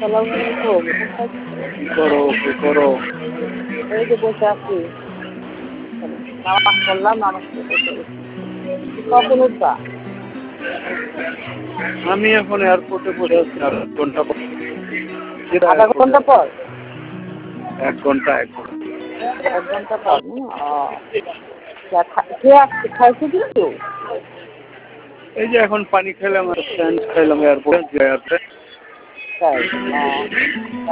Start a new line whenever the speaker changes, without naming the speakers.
আসসালামু আলাইকুম।
কি করো কি করো?
এই যে বসে আছি। নামাজ পড়লাম, নামাজ পড়ে বসে গেছি। কখন উঠবা?
আমি এখন এয়ারপোর্টে বসে আছি আর 1 ঘন্টা পর।
আধা ঘন্টা পর?
1 ঘন্টা 1 ঘন্টা।
1 ঘন্টা পর? কে আসছে, খাইছে কিছু?
এই যে এখন পানি খেলাম আর স্যান্ড খাইলাম এয়ারপোর্টে।
তাই?